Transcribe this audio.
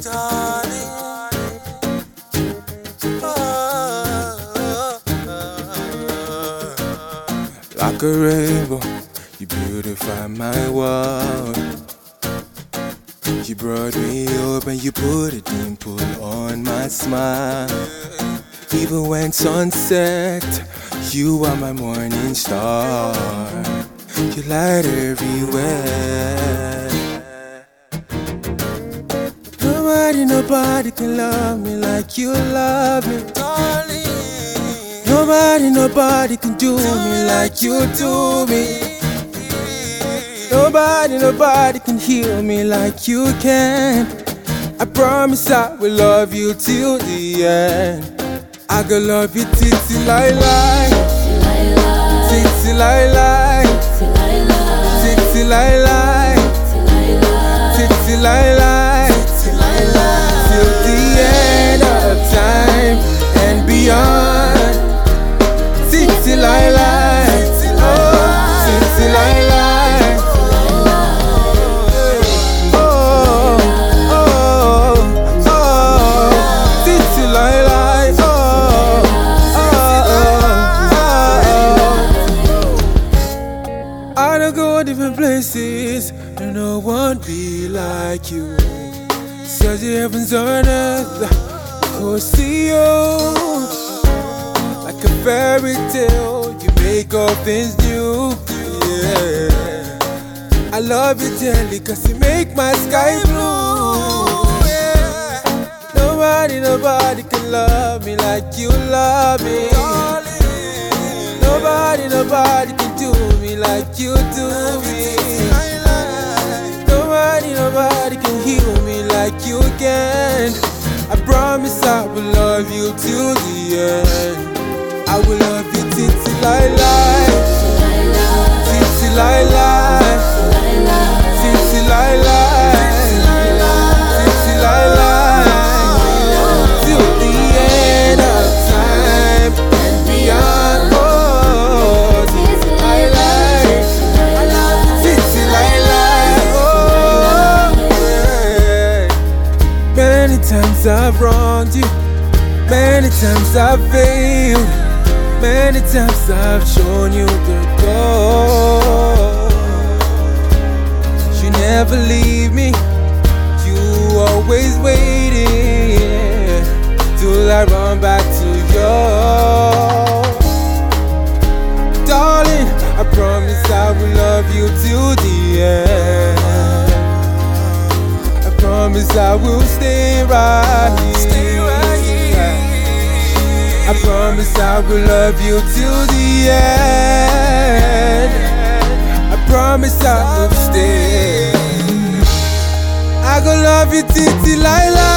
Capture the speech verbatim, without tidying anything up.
darling. Like a rainbow, you beautify my world. You brought me up and you put a dimple on my smile. Even when sunset, you are my morning star. You light everywhere. Nobody, nobody can love me like you love me, darling. Nobody, nobody can do me like you do me. Nobody, nobody can heal me like you can. I promise I will love you till the end. I go love you till till I lie, till till I lie, till till I lie, till till I lie, till the end of time and beyond. Till till I lie, oh, till till I lie, oh, oh, oh, till till I lie, oh, oh, oh, oh. I don't go different places, and no one be like you. Search the heavens on earth, go see you. Like a fairy tale, you make all things new, yeah. I love you dearly cause you make my sky blue, yeah. Nobody, nobody can love me like you love me, darling. Nobody, nobody can do me like you do me. Nobody, nobody can heal me like you can. I promise I will love you till the end. I will love you till till I lie, till till I lie, till till I lie, till till I lie, till the end of time and beyond. Oh, till till I lie, till till I lie. Oh, yeah. Many times I've wronged you, many times I've failed. Many times I've shown you the door. You never leave me, you always waiting till I run back to you. Darling, I promise I will love you till the end. I promise I will stay right here. Stay right here. I promise I will love you till the end. I promise I will stay. I gon' love you till till I lie.